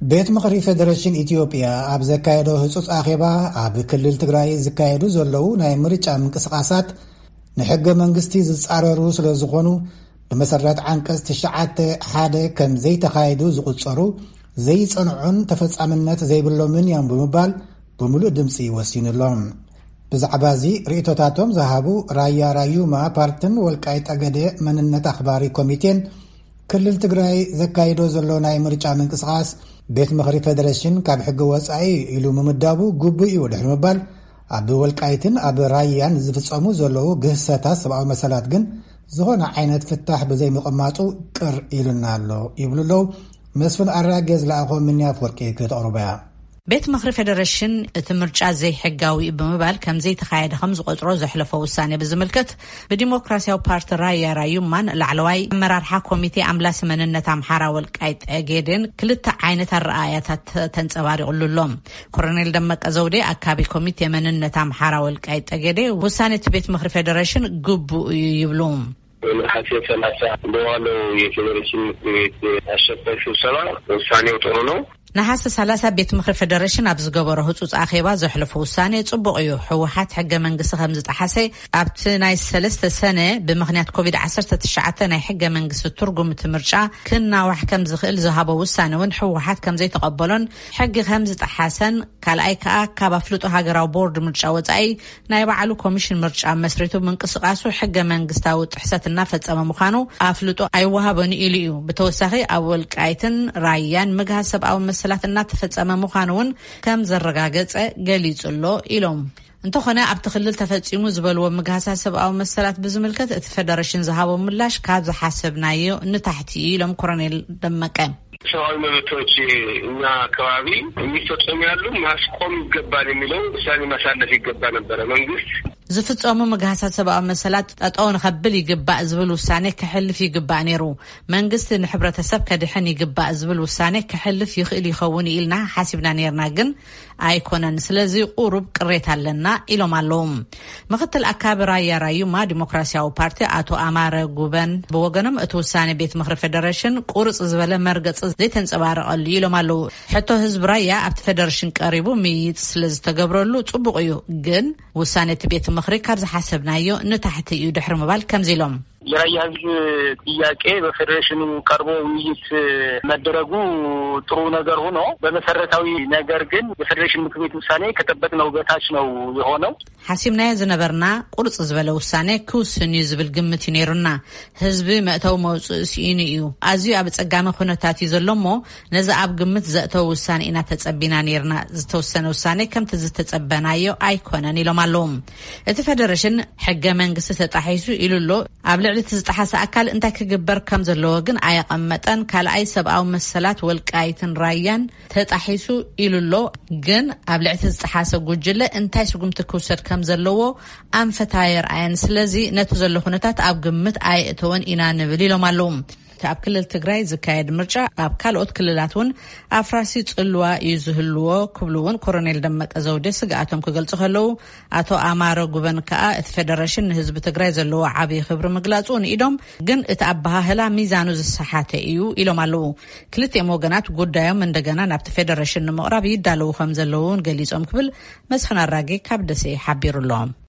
ቤት ምክሪ ፌደሬሽን ኢትዮጵያ ኣብ ዘካየዶ ህጹጽ አኼባ ኣብ ክልል ትግራይ ዝካየዱ ዘለዉ ናይ ምርጫ ምንቅስቃሳት ንሕገ መንግስቲ ዝጻረሩ ስለ ዝኾኑ ብመሰረት ዓንቀጽ 91 ከም ዘይተካየዱ ዝቁጸሩ ዘይጸንዑን ተፈጻምነት ዘይብሎምን እዮም ብምባል ብምሉእ ድምፂ ወሲኑሎም። ብዛዕባ እዚ ርእቶታቶም ዝሃቡ ራያ ራዩማ ፓርቲን ወልቃይት ጠገዴ መንነት ኣኽባሪ ኮሚቴን ክልል ትግራይ ዘካየዶ ዘሎ ናይ ምርጫ ምንቅስቃስ ቤት ምክሪ ፌደሬሽን ካብ ሕጊ ወጻኢ ኢሉ ምምዳቡ ግቡእ እዩ ድሕሪ ምባል ኣብ ወልቃይትን ኣብ ራያን ዝፍጸሙ ዘለዉ ግህሰታት ሰብኣዊ መሰላት ግን ዝኾነ ዓይነት ፍታሕ ብዘይ ምቕማጡ ቅር ኢሉና ኣሎ ይብሉለው። መስፍን ኣራጌ ዝለኣኾም ምንያፍ ወርቂ ከተቕርበያ ቤት ምክሪ ፌደሬሽን እቲ ምርጫ ዘይሕጋዊ ብምባል ከም ዘይተካየደ ከም ዝቆጽሮ ዘሕለፈ ውሳኔ ብዝምልከት ብዲሞክራሲያዊ ፓርቲ ራያ ራዩማን ላዕለዋይ ኣመራርሓ ኮሚቴ ኣምላስ መንነት ኣምሓራ ወልቃይት ጠገዴን ክልተ ዓይነት ኣረኣያታት ተንጸባሪቑሎም። ኮሎኔል ደመቀ ዘውዴ ኣካቢ ኮሚቴ መንነት ኣምሓራ ወልቃይት ጠገዴ ውሳኔ እቲ ቤት ምክሪ ፌደሬሽን ግቡእ እዩ ይብሉ። ሐሰብ ሰላሳ በዋለው የፌደሬሽን ምክር ቤት አሸፈሹ ሰባ ውሳኔው ጥሩ ነው። ነሐሰ 30 ቤት ምክሪ ፌደሬሽን ኣብ ዝገበሮ ህጹጽ አኼባ ዘሕለፈ ውሳኔ ጽቡቕ እዩ። ሕወሓት ሕገ መንግስቲ ከም ዝጣሓሰ ኣብቲ ናይ 3 ሰነ ብምኽንያት ኮቪድ-19 ናይ ሕገ መንግስቲ ትርጉም ምርጫ ክናዋሕ ከም ዝኽእል ዝሃቦ ውሳኔ እውን ሕወሓት ከም ዘይተቐበሎን ሕጊ ከም ዝጣሓሰን ካልኣይ ከዓ ካብ ኣፍልጦ ሃገራዊ ቦርድ ምርጫ ወጻኢ ናይ ባዕሉ ኮሚሽን ምርጫ መስሪቱ ምንቅስቃሱ ሕገ መንግስታዊ ጥሕሰት እናፈጸመ ምዃኑ ኣፍልጦ ኣይወሃበን ኢሉ እዩ። ብተወሳኺ ኣብ ወልቃይትን ራያን ምግሃዝ ሰብኣዊ መሰላት እናተፈጸመ ምዃኑን ከም ዘረጋገጸ ገሊጹሎ ኢሎም። እንተኾነ ኣብቲ ክልል ተፈጺሙ ዝበልዎ ምግሃሳት ሰብኣዊ መሰላት ብዝምልከት እቲ ፌደሬሽን ዝሃቦ ምላሽ ካብ ዝሓሰብናዮ ንታሕቲ ኢሎም ኮሎኔል ደመቀ ሰብአዊ መብቶች እኛ አካባቢ የሚፈጸሙ ያሉ ማስቆም ይገባል የሚለው ውሳኔ ማሳለፍ ይገባ ነበር። መንግስት ዝፍጸሙ ምግሃሳት ሰብኣዊ መሰላት ጠጠው ንኸብል ይግባእ ዝብል ውሳኔ ክሕልፍ ይግባእ ነይሩ። መንግስት ንሕብረተሰብ ከድሕን ይግባእ ዝብል ውሳኔ ክሕልፍ ይኽእል ይኸውን ኢልና ሓሲብና ነርና ግን ኣይኮነን። ስለዚ ቁሩብ ቅሬታ ኣለና ኢሎም ኣለዉ። ምክትል ኣካቢ ራያ ራዩማ ዲሞክራሲያዊ ፓርቲ አቶ አማረ ጉበን ብወገኖም እቲ ውሳኔ ቤት ምክሪ ፌደሬሽን ቁርጽ ዝበለ መርገጽ ዘይተንጸባረቐሉ ኢሎም ኣለዉ። ሕቶ ህዝቢ ራያ ኣብቲ ፌደሬሽን ቀሪቡ ምይይጥ ስለዝተገብረሉ ጽቡቕ እዩ፣ ግን ውሳኔ እቲ ቤት ምክሪ ካብ ዝሓሰብናዮ ንታሕቲ እዩ ድሕሪ ምባል ከምዚ ኢሎም የራያ ህዝብ ጥያቄ በፌደሬሽኑ ቀርቦ ውይይት መደረጉ ጥሩ ነገር ሆኖ በመሰረታዊ ነገር ግን የፌደሬሽን ምክር ቤት ውሳኔ ከጠበቅነው በታች ነው የሆነው። ሓሲብናዮ ዝነበርና ቁርጽ ዝበለ ውሳኔ ክውስን ዝብል ግምት ነይሩና። ህዝቢ መእተው መውጽእ ሲኢኑ እዩ ኣዝዩ ኣብ ጸጋሚ ኩነታት እዩ ዘሎሞ ነዚ ኣብ ግምት ዘእተው ውሳኔ ኢና ተጸቢና ነርና። ዝተወሰነ ውሳኔ ከምቲ ዝተጸበናዮ ኣይኮነን ኢሎም ኣለዉ። እቲ ፌደሬሽን ሕገ መንግስቲ ተጣሒሱ ኢሉሎ ኣብ ልዕሊ ዝጣሓሰ ኣካል እንታይ ክግበር ከም ዘለዎ ግን ኣየቐመጠን። ካልኣይ ሰብኣዊ መሰላት ወልቃይትን ራያን ተጣሒሱ ኢሉሎ ግን ኣብ ልዕሊ ዝጣሓሰ ጉጅለ እንታይ ስጉምቲ ክውሰድ ከም ዘለዎ ኣንፈታየር ኣየን። ስለዚ ነቲ ዘሎ ኩነታት ኣብ ግምት ኣየእተወን ኢና ንብል ኢሎም ኣለዉ። ኣብ ክልል ትግራይ ዝካየድ ምርጫ ኣብ ካልኦት ክልላት እውን ኣፍራሲ ጽልዋ እዩ ዝህልዎ ክብሉ እውን ኮሎኔል ደመቀ ዘውዴ ስጋኣቶም ክገልጹ ከለዉ ኣቶ ኣማረ ጉበን ከዓ እቲ ፌደሬሽን ንህዝቢ ትግራይ ዘለዎ ዓብዪ ክብሪ ምግላጹ ንኢዶም ግን እቲ ኣባሃህላ ሚዛኑ ዝሰሓተ እዩ ኢሎም ኣለዉ። ክልቲኦም ወገናት ጉዳዮም እንደገና ናብቲ ፌደሬሽን ንምቕራብ ይዳለዉ ከም ዘለውን ገሊጾም ክብል መስፍን ኣራጌ ካብ ደሴ ሓቢሩሎም